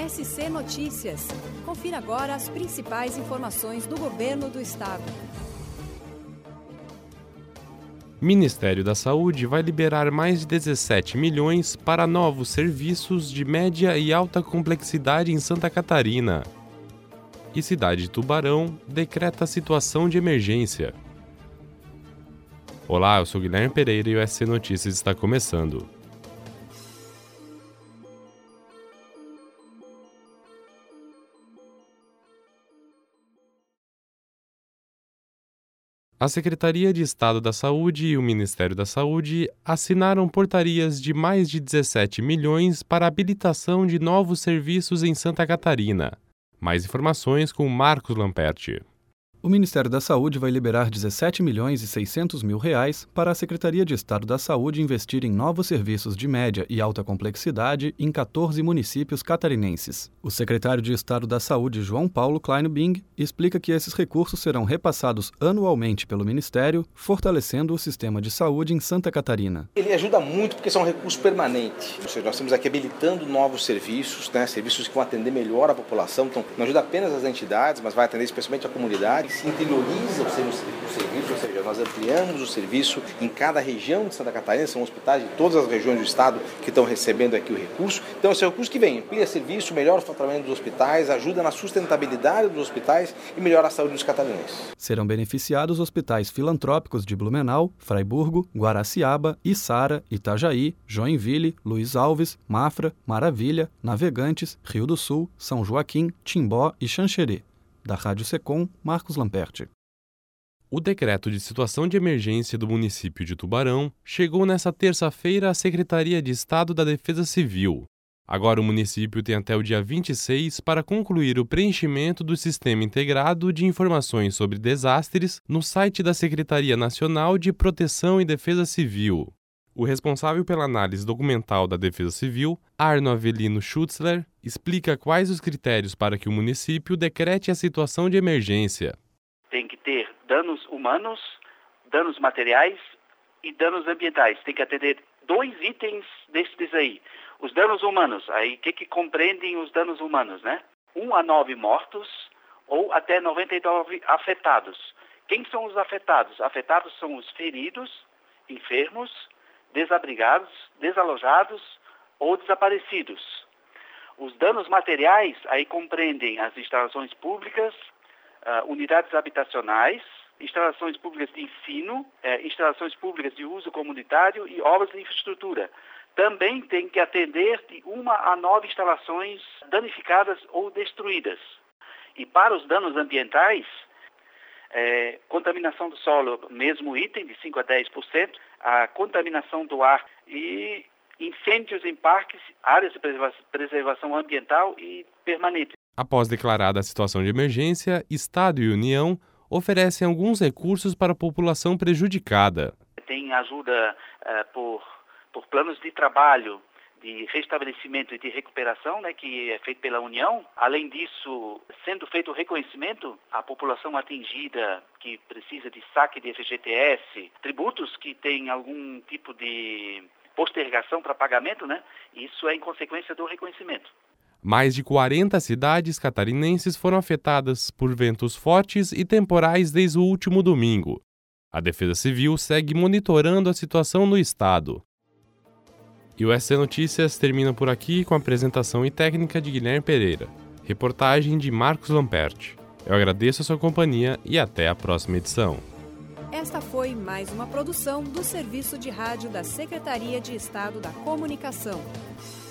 SC Notícias. Confira agora as principais informações do Governo do Estado. Ministério da Saúde vai liberar mais de 17 milhões para novos serviços de média e alta complexidade em Santa Catarina. E cidade de Tubarão decreta situação de emergência. Olá, eu sou Guilherme Pereira e o SC Notícias está começando. A Secretaria de Estado da Saúde e o Ministério da Saúde assinaram portarias de mais de 17 milhões para a habilitação de novos serviços em Santa Catarina. Mais informações com Marcos Lamperti. O Ministério da Saúde vai liberar 17 milhões e 600 mil reais para a Secretaria de Estado da Saúde investir em novos serviços de média e alta complexidade em 14 municípios catarinenses. O secretário de Estado da Saúde, João Paulo Kleinbing, explica que esses recursos serão repassados anualmente pelo Ministério, fortalecendo o sistema de saúde em Santa Catarina. Ele ajuda muito porque são um recurso permanente. Ou seja, nós estamos aqui habilitando novos serviços, serviços que vão atender melhor a população. Então, não ajuda apenas as entidades, mas vai atender especialmente a comunidade. Se interioriza o serviço, ou seja, nós ampliamos o serviço em cada região de Santa Catarina, são hospitais de todas as regiões do estado que estão recebendo aqui o recurso. Então esse é o recurso que vem, amplia serviço, melhora o faturamento dos hospitais, ajuda na sustentabilidade dos hospitais e melhora a saúde dos catarinenses. Serão beneficiados hospitais filantrópicos de Blumenau, Fraiburgo, Guaraciaba, Içara, Itajaí, Joinville, Luiz Alves, Mafra, Maravilha, Navegantes, Rio do Sul, São Joaquim, Timbó e Xanxerê. Da Rádio Secom, Marcos Lamperti. O decreto de situação de emergência do município de Tubarão chegou nesta terça-feira à Secretaria de Estado da Defesa Civil. Agora o município tem até o dia 26 para concluir o preenchimento do Sistema Integrado de Informações sobre Desastres no site da Secretaria Nacional de Proteção e Defesa Civil. O responsável pela análise documental da Defesa Civil, Arno Avelino Schutzler, explica quais os critérios para que o município decrete a situação de emergência. Tem que ter danos humanos, danos materiais e danos ambientais. Tem que atender 2 itens desses aí. Os danos humanos, aí o que compreendem os danos humanos, né? 1 a 9 mortos ou até 99 afetados. Quem são os afetados? Afetados são os feridos, enfermos, desabrigados, desalojados ou desaparecidos. Os danos materiais aí compreendem as instalações públicas, unidades habitacionais, instalações públicas de ensino, instalações públicas de uso comunitário e obras de infraestrutura. Também tem que atender de 1 a 9 instalações danificadas ou destruídas. E para os danos ambientais, contaminação do solo, mesmo item, de 5 a 10%, a contaminação do ar e incêndios em parques, áreas de preservação ambiental e permanente. Após declarada a situação de emergência, Estado e União oferecem alguns recursos para a população prejudicada. Tem ajuda por planos de trabalho, de restabelecimento e de recuperação, que é feito pela União. Além disso, sendo feito o reconhecimento à população atingida que precisa de saque de FGTS, tributos que têm algum tipo de postergação para pagamento, isso é em consequência do reconhecimento. Mais de 40 cidades catarinenses foram afetadas por ventos fortes e temporais desde o último domingo. A Defesa Civil segue monitorando a situação no estado. E o SC Notícias termina por aqui com a apresentação e técnica de Guilherme Pereira. Reportagem de Marcos Lamperti. Eu agradeço a sua companhia e até a próxima edição. Esta foi mais uma produção do Serviço de Rádio da Secretaria de Estado da Comunicação.